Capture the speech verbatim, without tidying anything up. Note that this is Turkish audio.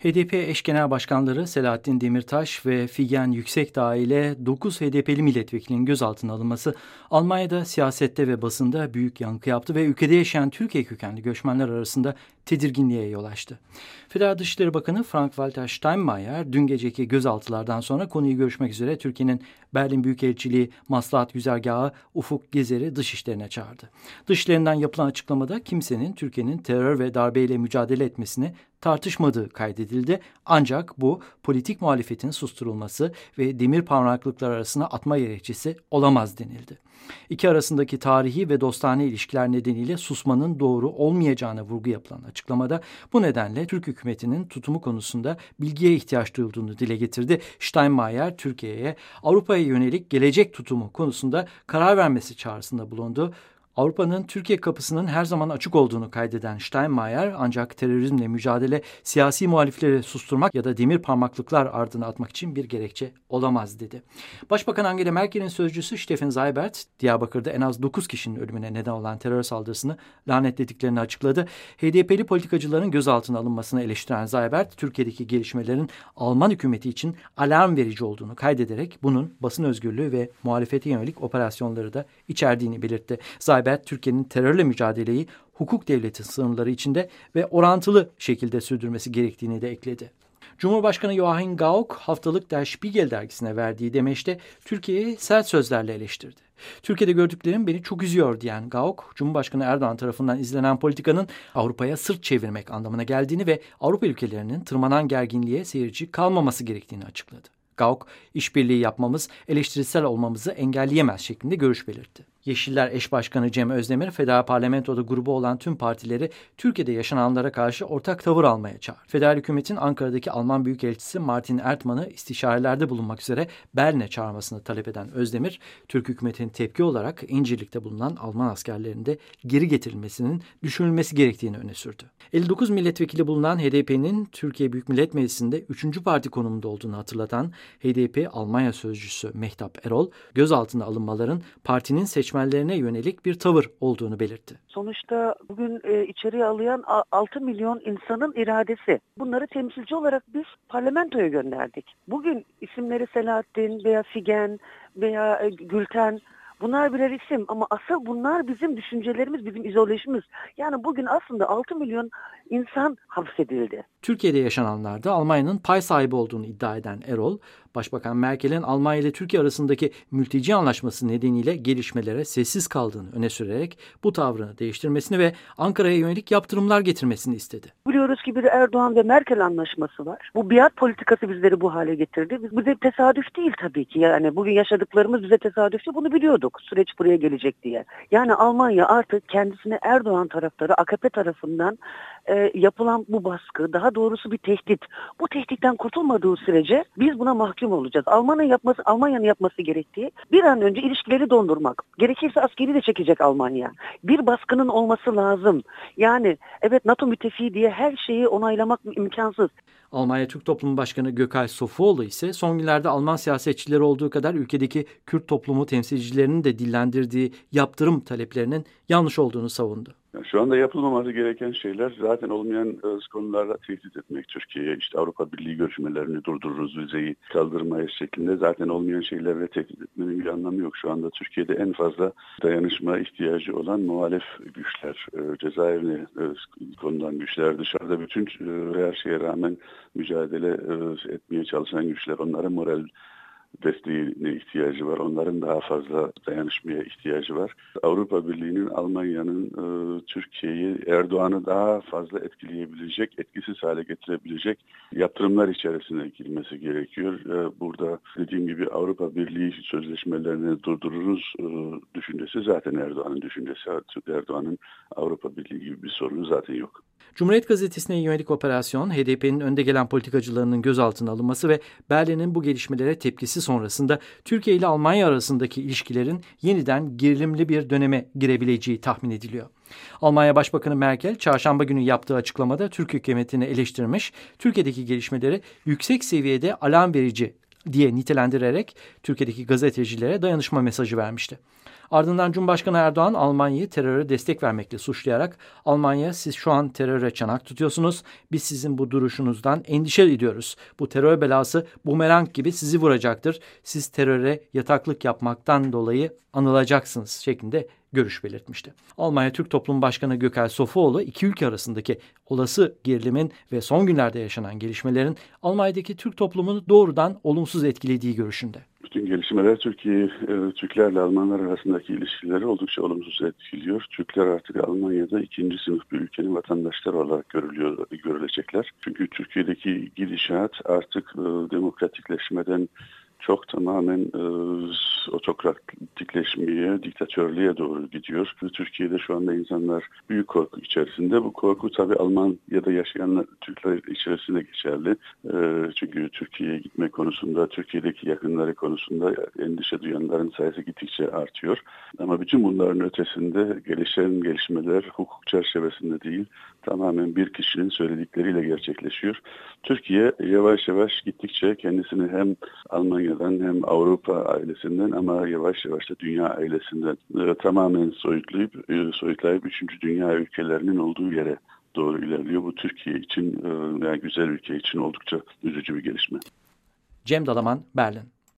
H D P eş genel başkanları Selahattin Demirtaş ve Figen Yüksekdağ ile dokuz H D P'li milletvekilinin gözaltına alınması Almanya'da siyasette ve basında büyük yankı yaptı ve ülkede yaşayan Türkiye kökenli göçmenler arasında tedirginliğe yol açtı. Federal Dışişleri Bakanı Frank-Walter Steinmeier dün geceki gözaltılardan sonra konuyu görüşmek üzere Türkiye'nin Berlin Büyükelçiliği Maslahat Güzergahı Ufuk Gezer'i dışişlerine çağırdı. Dışişlerinden yapılan açıklamada kimsenin Türkiye'nin terör ve darbeyle mücadele etmesini tartışmadığı kaydedildi. Ancak bu politik muhalefetin susturulması ve demir parmaklıklar arasına atma gerekçesi olamaz denildi. İki arasındaki tarihi ve dostane ilişkiler nedeniyle susmanın doğru olmayacağına vurgu yapılan açıklamada bu nedenle Türk hükümetinin tutumu konusunda bilgiye ihtiyaç duyulduğunu dile getirdi. Steinmeier Türkiye'ye Avrupa'ya yönelik gelecek tutumu konusunda karar vermesi çağrısında bulundu. Avrupa'nın Türkiye kapısının her zaman açık olduğunu kaydeden Steinmeier ancak terörizmle mücadele siyasi muhalifleri susturmak ya da demir parmaklıklar ardına atmak için bir gerekçe olamaz dedi. Başbakan Angela Merkel'in sözcüsü Steffen Seibert, Diyarbakır'da en az dokuz kişinin ölümüne neden olan terör saldırısını lanetlediklerini açıkladı. H D P'li politikacıların gözaltına alınmasını eleştiren Seibert, Türkiye'deki gelişmelerin Alman hükümeti için alarm verici olduğunu kaydederek bunun basın özgürlüğü ve muhalefete yönelik operasyonları da içerdiğini belirtti. Seibert, Türkiye'nin terörle mücadeleyi hukuk devleti sınırları içinde ve orantılı şekilde sürdürmesi gerektiğini de ekledi. Cumhurbaşkanı Joachim Gauck haftalık Der Spiegel dergisine verdiği demeçte Türkiye'yi sert sözlerle eleştirdi. Türkiye'de gördüklerim beni çok üzüyor diyen Gauck, Cumhurbaşkanı Erdoğan tarafından izlenen politikanın Avrupa'ya sırt çevirmek anlamına geldiğini ve Avrupa ülkelerinin tırmanan gerginliğe seyirci kalmaması gerektiğini açıkladı. Gauck, işbirliği yapmamız, eleştirisel olmamızı engelleyemez şeklinde görüş belirtti. Yeşiller eş başkanı Cem Özdemir, Federal Parlamento'da grubu olan tüm partileri Türkiye'de yaşananlara karşı ortak tavır almaya çağırdı. Federal hükümetin Ankara'daki Alman Büyükelçisi Martin Erdmann'ı istişarelerde bulunmak üzere Berlin'e çağırmasını talep eden Özdemir, Türk hükümetinin tepki olarak İncirlik'te bulunan Alman askerlerinin de geri getirilmesinin düşünülmesi gerektiğini öne sürdü. elli dokuz milletvekili bulunan H D P'nin Türkiye Büyük Millet Meclisi'nde üçüncü parti konumunda olduğunu hatırlatan H D P Almanya Sözcüsü Mehtap Erol, gözaltına alınmaların partinin seçmenlerine yönelik bir tavır olduğunu belirtti. Sonuçta bugün e, içeriye alınan altı milyon insanın iradesi. Bunları temsilci olarak biz parlamentoya gönderdik. Bugün isimleri Selahattin veya Figen veya e, Gülten, bunlar birer isim ama asıl bunlar bizim düşüncelerimiz, bizim ideolojimiz. Yani bugün aslında altı milyon insan hapsedildi. Türkiye'de yaşananlarda Almanya'nın pay sahibi olduğunu iddia eden Erol, Başbakan Merkel'in Almanya ile Türkiye arasındaki mülteci anlaşması nedeniyle gelişmelere sessiz kaldığını öne sürerek bu tavrını değiştirmesini ve Ankara'ya yönelik yaptırımlar getirmesini istedi. Biliyoruz ki bir Erdoğan ve Merkel anlaşması var. Bu biat politikası bizleri bu hale getirdi. Biz, bize tesadüf değil tabii ki. Yani bugün yaşadıklarımız bize tesadüf değil. Bunu biliyorduk. Süreç buraya gelecek diye. Yani Almanya artık kendisine Erdoğan taraftarı, A K P tarafından e, yapılan bu baskı, daha doğrusu bir tehdit. Bu tehditten kurtulmadığı sürece biz buna mahkum olacağız. Almanya'nın yapması, Almanya'nın yapması gerektiği bir an önce ilişkileri dondurmak. Gerekirse askeri de çekecek Almanya. Bir baskının olması lazım. Yani evet NATO müttefiği diye her şeyi onaylamak imkansız. Almanya Türk Toplumu Başkanı Gökay Sofuoğlu ise son günlerde Alman siyasetçileri olduğu kadar ülkedeki Kürt toplumu temsilcilerinin de dillendirdiği yaptırım taleplerinin yanlış olduğunu savundu. Şu anda yapılmaması gereken şeyler zaten olmayan e, konularla tehdit etmek Türkiye'ye. İşte Avrupa Birliği görüşmelerini durdururuz, vizeyi kaldırmayız şeklinde zaten olmayan şeylerle tehdit etmenin bir anlamı yok. Şu anda Türkiye'de en fazla dayanışma ihtiyacı olan muhalif güçler, e, cezaevine e, konulan güçler, dışarıda bütün e, her şeye rağmen mücadele e, etmeye çalışan güçler, onlara moral desteğine ihtiyacı var. Onların daha fazla dayanışmaya ihtiyacı var. Avrupa Birliği'nin, Almanya'nın e, Türkiye'yi, Erdoğan'ı daha fazla etkileyebilecek, etkisiz hale getirebilecek yaptırımlar içerisine girmesi gerekiyor. E, burada dediğim gibi Avrupa Birliği sözleşmelerini durdururuz e, düşüncesi zaten Erdoğan'ın düşüncesi. Erdoğan'ın Avrupa Birliği gibi bir sorunu zaten yok. Cumhuriyet Gazetesi'ne yönelik operasyon, H D P'nin önde gelen politikacılarının gözaltına alınması ve Berlin'in bu gelişmelere tepkisi sonrasında Türkiye ile Almanya arasındaki ilişkilerin yeniden gerilimli bir döneme girebileceği tahmin ediliyor. Almanya Başbakanı Merkel, çarşamba günü yaptığı açıklamada Türk hükümetini eleştirmiş, Türkiye'deki gelişmeleri yüksek seviyede alarm verici diye nitelendirerek Türkiye'deki gazetecilere dayanışma mesajı vermişti. Ardından Cumhurbaşkanı Erdoğan Almanya'yı teröre destek vermekle suçlayarak Almanya siz şu an teröre çanak tutuyorsunuz. Biz sizin bu duruşunuzdan endişe ediyoruz. Bu terör belası bumerang gibi sizi vuracaktır. Siz teröre yataklık yapmaktan dolayı anılacaksınız şeklinde görüş belirtmişti. Almanya Türk Toplum Başkanı Gökel Sofuoğlu iki ülke arasındaki olası gerilimin ve son günlerde yaşanan gelişmelerin Almanya'daki Türk toplumunu doğrudan olumsuz etkilediği görüşünde. Bütün gelişmeler Türkiye, e, Türklerle Almanlar arasındaki ilişkileri oldukça olumsuz etkiliyor. Türkler artık Almanya'da ikinci sınıf bir ülkenin vatandaşları olarak görülüyor, görülecekler. Çünkü Türkiye'deki gidişat artık e, demokratikleşmeden çok tamamen e, otokratikleşmeye, diktatörlüğe doğru gidiyor. Türkiye'de şu anda insanlar büyük korku içerisinde. Bu korku tabii Almanya'da yaşayan Türkler içerisinde geçerli. E, çünkü Türkiye'ye gitme konusunda, Türkiye'deki yakınları konusunda endişe duyanların sayısı gittikçe artıyor. Ama bütün bunların ötesinde gelişen gelişmeler hukuk çerçevesinde değil, tamamen bir kişinin söyledikleriyle gerçekleşiyor. Türkiye yavaş yavaş gittikçe kendisini hem Almanya'dan hem Avrupa ailesinden ama yavaş yavaş da dünya ailesinden e, tamamen soyutlayıp, e, soyutlayıp üçüncü dünya ülkelerinin olduğu yere doğru ilerliyor. Bu Türkiye için e, yani güzel ülke için oldukça üzücü bir gelişme. Cem Dalaman, Berlin.